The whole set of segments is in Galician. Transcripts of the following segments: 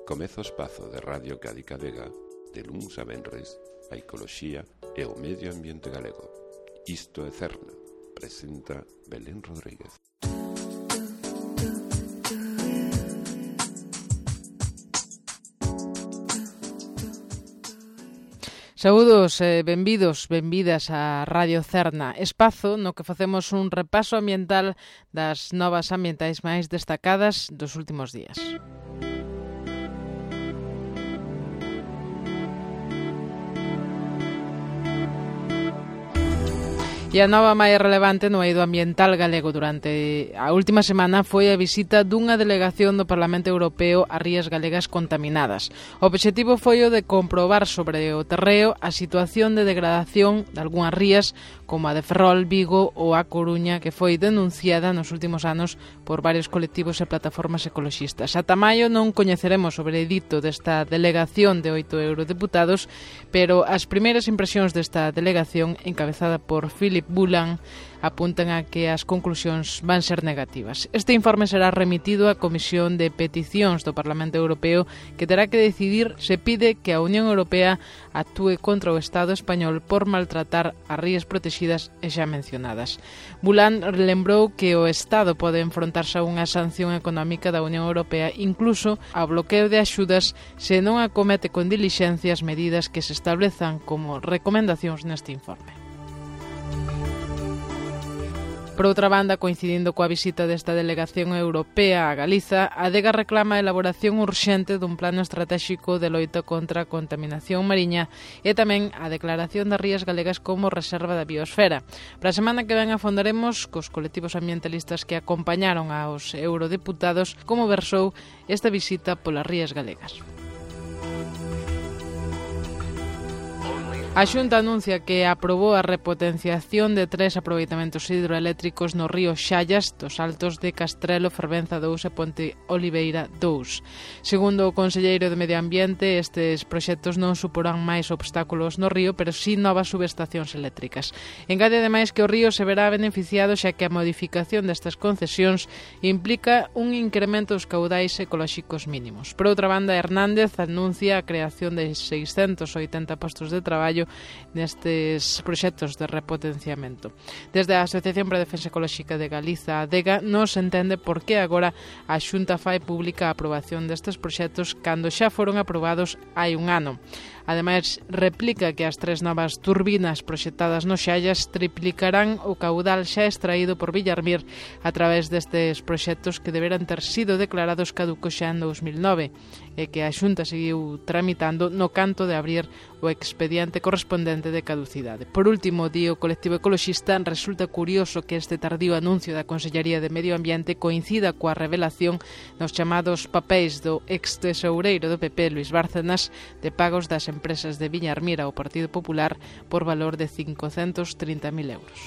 Comeza o espazo de Radio Cádica Vega de luns a venres a ecoloxía e o medio ambiente galego. Isto é Cerna, presenta Belén Rodríguez. Saúdos e benvidas a Radio Cerna, espazo no que facemos un repaso ambiental das novas ambientais máis destacadas dos últimos días. E a nova máis relevante no eido ambiental galego durante a última semana foi a visita dunha delegación do Parlamento Europeo a rías galegas contaminadas. O obxectivo foi o de comprobar sobre o terreo a situación de degradación de algunhas rías como a de Ferrol, Vigo ou a Coruña, que foi denunciada nos últimos anos por varios colectivos e plataformas ecoloxistas. Ata maio non coñeceremos o veredicto desta delegación de 8 eurodeputados, pero as primeiras impresións desta delegación, encabezada por Philip Boulan, apuntan a que as conclusións van ser negativas. Este informe será remitido á Comisión de Peticións do Parlamento Europeo, que terá que decidir se pide que a Unión Europea actúe contra o Estado español por maltratar as rías protegidas e xa mencionadas. Boulan lembrou que o Estado pode enfrontarse a unha sanción económica da Unión Europea, incluso ao bloqueo de axudas, se non acomete con dilixencias medidas que se establezan como recomendacións neste informe. Por outra banda, coincidindo coa visita desta delegación europea a Galiza, a Adega reclama a elaboración urxente dun plano estratégico de loita contra a contaminación mariña e tamén a declaración das rías galegas como reserva da biosfera. Para a semana que ven afondaremos cos colectivos ambientalistas que acompañaron aos eurodeputados como versou esta visita polas rías galegas. A Xunta anuncia que aprobou a repotenciación de 3 aproveitamentos hidroeléctricos no río Xallas, dos Altos de Castrelo, Fervenza 2 e Ponte Oliveira 2. Segundo o conselleiro de Medio Ambiente, estes proxectos non suporán máis obstáculos no río, pero sí novas subestacións eléctricas. Engade ademais que o río se verá beneficiado xa que a modificación destas concesións implica un incremento dos caudais ecolóxicos mínimos. Por outra banda, Hernández anuncia a creación de 680 postos de traballo nestes proxectos de repotenciamento. Desde a Asociación para a Defensa Ecolóxica de Galiza, ADEGA, non se entende por que agora a Xunta fai pública a aprobación destes proxectos cando xa foron aprobados hai un ano. Ademais, replica que as 3 novas turbinas proxectadas no Xallas triplicarán o caudal xa extraído por Villarmir a través destes proxectos que deberan ter sido declarados caducos xa en 2009 e que a Xunta seguiu tramitando no canto de abrir o expediente correspondente de caducidade. Por último, di o colectivo ecoloxista, resulta curioso que este tardío anuncio da Consellería de Medio Ambiente coincida coa revelación nos chamados papéis do ex-tesoureiro do PP, Luis Bárcenas, de pagos das empresas de Villarmir ao Partido Popular por valor de 530.000 euros.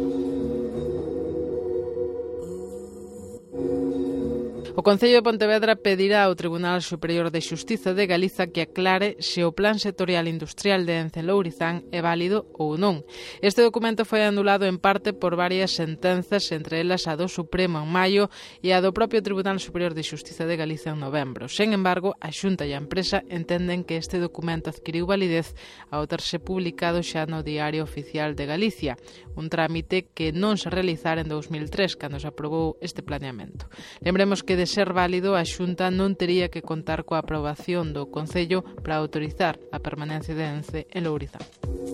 O Concello de Pontevedra pedirá ao Tribunal Superior de Xustiza de Galiza que aclare se o Plan Sectorial Industrial de Ence Lourizán é válido ou non. Este documento foi anulado en parte por varias sentenzas, entre elas a do Supremo en maio e a do propio Tribunal Superior de Xustiza de Galiza en novembro. Sen embargo, a Xunta e a empresa entenden que este documento adquiriu validez ao terse publicado xa no Diario Oficial de Galicia, un trámite que non se realizara en 2003, cando se aprobou este planeamento. Lembremos que de ser válido, a Xunta non tería que contar coa aprobación do Concello para autorizar a permanencia de Ence en Lourizán.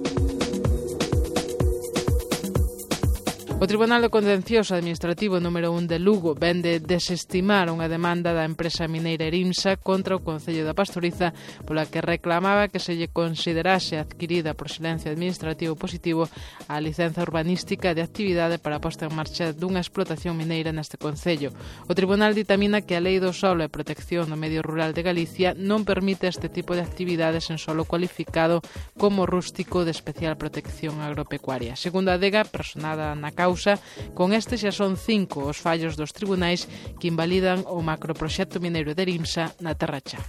O Tribunal do Contencioso Administrativo número 1 de Lugo ven de desestimar unha demanda da empresa mineira Erimsa contra o Concello da Pastoriza pola que reclamaba que se lle considerase adquirida por silencio administrativo positivo a licenza urbanística de actividade para a posta en marcha dunha explotación mineira neste concello. O Tribunal ditamina que a Lei do Solo e Protección do Medio Rural de Galicia non permite este tipo de actividades en solo cualificado como rústico de especial protección agropecuaria. Segundo a ADEGA, personada na causa, con este xa son 5 os fallos dos tribunais que invalidan o macroproxecto mineiro de Erimsa na Terra Chá.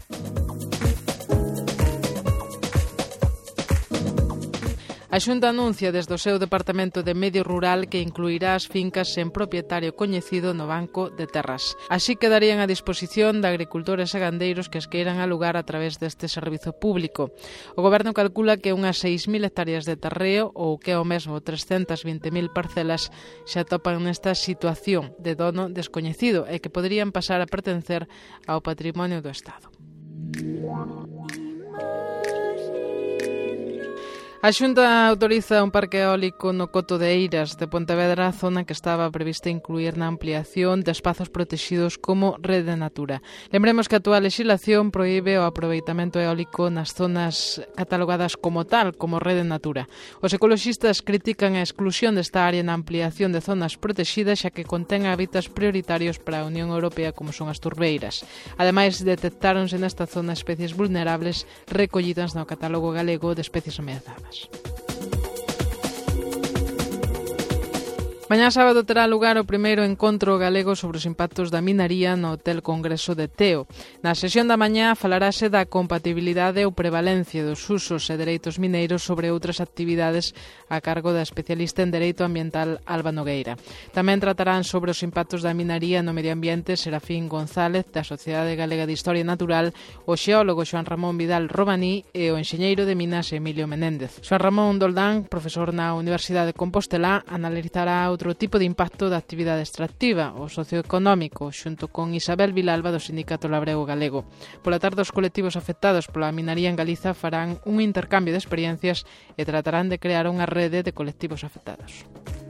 A Xunta anuncia desde o seu Departamento de Medio Rural que incluirá as fincas sen propietario coñecido no Banco de Terras. Así quedarían a disposición de agricultores e gandeiros que as queiran alugar a través deste servizo público. O Goberno calcula que unhas 6.000 hectáreas de terreo, ou que é o mesmo 320.000 parcelas, xa topan nesta situación de dono descoñecido e que poderían pasar a pertencer ao patrimonio do Estado. A Xunta autoriza un parque eólico no Coto de Eiras de Pontevedra, zona que estaba prevista incluir na ampliación de espazos protegidos como Rede Natura. Lembremos que a actual legislación proíbe o aproveitamento eólico nas zonas catalogadas como tal, como Rede Natura. Os ecoloxistas critican a exclusión desta área na ampliación de zonas protegidas, xa que contén hábitats prioritarios para a Unión Europea como son as turbeiras. Ademais, detectáronse nesta zona especies vulnerables recollidas no catálogo galego de especies ameazadas. Mañá sábado terá lugar o primeiro encontro galego sobre os impactos da minaría no Hotel Congreso de Teo. Na sesión da mañá falarase da compatibilidade ou prevalencia dos usos e dereitos mineiros sobre outras actividades a cargo da especialista en Dereito Ambiental Alba Nogueira. Tamén tratarán sobre os impactos da minaría no medio ambiente Serafín González, da Sociedade Galega de Historia Natural, o xeólogo Xoán Ramón Vidal Romaní e o enxeñeiro de Minas Emilio Menéndez. Xoán Ramón Doldán, profesor na Universidade de Compostela, analizará outro tipo de impacto da actividade extractiva, o socioeconómico, xunto con Isabel Vilalba do Sindicato Labrego Galego. Pola tarde, os colectivos afectados pola minaría en Galiza farán un intercambio de experiencias e tratarán de crear unha rede de colectivos afectados.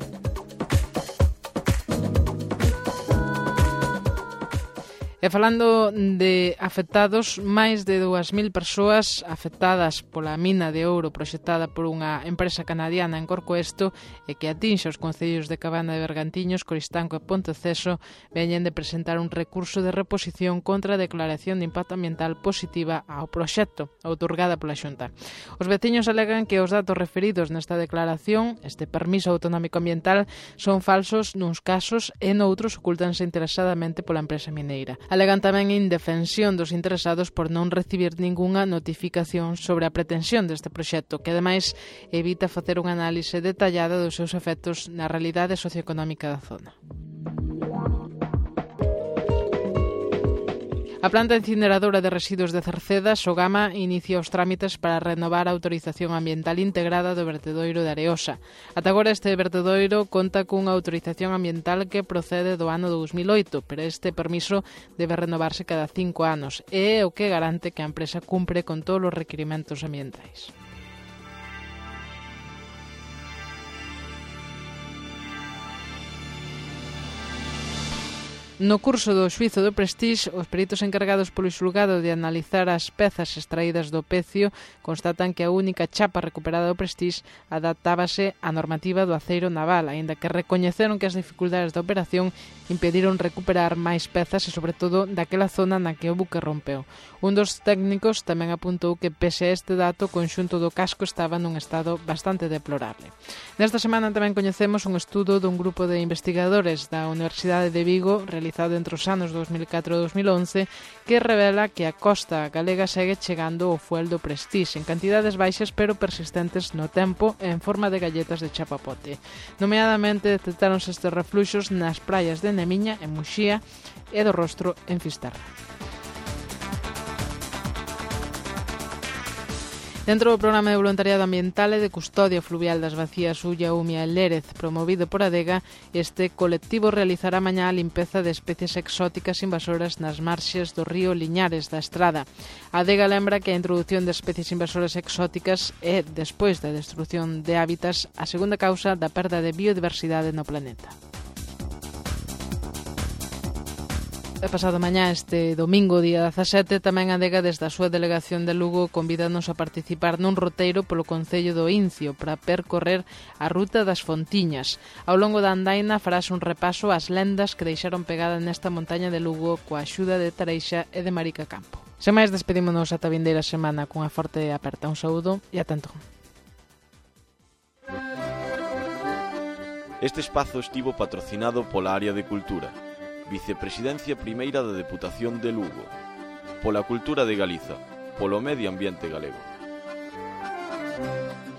E falando de afectados, máis de 2.000 persoas afectadas pola mina de ouro proxectada por unha empresa canadiana en Corcoesto e que atinxe os concellos de Cabana de Bergantiños, Coristanco e Ponteceso veñen de presentar un recurso de reposición contra a declaración de impacto ambiental positiva ao proxecto, outorgada pola Xunta. Os veciños alegan que os datos referidos nesta declaración, este permiso autonómico ambiental, son falsos nuns casos e noutros ocultanse interesadamente pola empresa mineira. Alegan tamén indefensión dos interesados por non recibir ningunha notificación sobre a pretensión deste proxecto, que ademais evita facer unha análise detallada dos seus efectos na realidade socioeconómica da zona. A planta incineradora de residuos de Cerceda, Sogama, inicia os trámites para renovar a autorización ambiental integrada do vertedoiro de Areosa. Ata agora este vertedoiro conta cunha autorización ambiental que procede do ano 2008, pero este permiso debe renovarse cada 5 anos e é o que garante que a empresa cumpre con todos os requirimentos ambientais. No curso do xuízo do Prestige, os peritos encargados polo xulgado de analizar as pezas extraídas do pecio constatan que a única chapa recuperada do Prestige adaptábase á normativa do aceiro naval, aínda que recoñeceron que as dificultades da operación impediron recuperar máis pezas e, sobre todo, daquela zona na que o buque rompeu. Un dos técnicos tamén apuntou que, pese a este dato, o conxunto do casco estaba nun estado bastante deplorable. Nesta semana tamén coñecemos un estudo dun grupo de investigadores da Universidade de Vigo, realizado entre os anos 2004 e 2011, que revela que a costa galega segue chegando o fuel do Prestige en cantidades baixas pero persistentes no tempo en forma de galletas de chapapote. Nomeadamente detectáronse estes refluxos nas praias de Nemiña, en Muxía, e do Rostro, en Fisterra. Dentro do programa de voluntariado ambiental e de custodia fluvial das bacías Ulla, Umia e Lérez, promovido por Adega, este colectivo realizará mañá a limpeza de especies exóticas invasoras nas marxes do río Liñares da Estrada. Adega lembra que a introdución de especies invasoras exóticas é, despois da destrución de hábitats, a segunda causa da perda de biodiversidade no planeta. E pasado mañá, este domingo, día 17, tamén Adega, desde a súa delegación de Lugo, convídanos a participar nun roteiro polo concello do Incio para percorrer a ruta das Fontiñas. Ao longo da andaina farás un repaso ás lendas que deixaron pegada nesta montaña de Lugo coa axuda de Tareixa e de Marica Campo. Sen máis, despedímonos ata a vindeira semana cunha forte e aperta. Un saúdo e ata entón. Este espazo estivo patrocinado pola Área de Cultura, Vicepresidencia Primeira da Deputación de Lugo, pola cultura de Galiza, polo medio ambiente galego.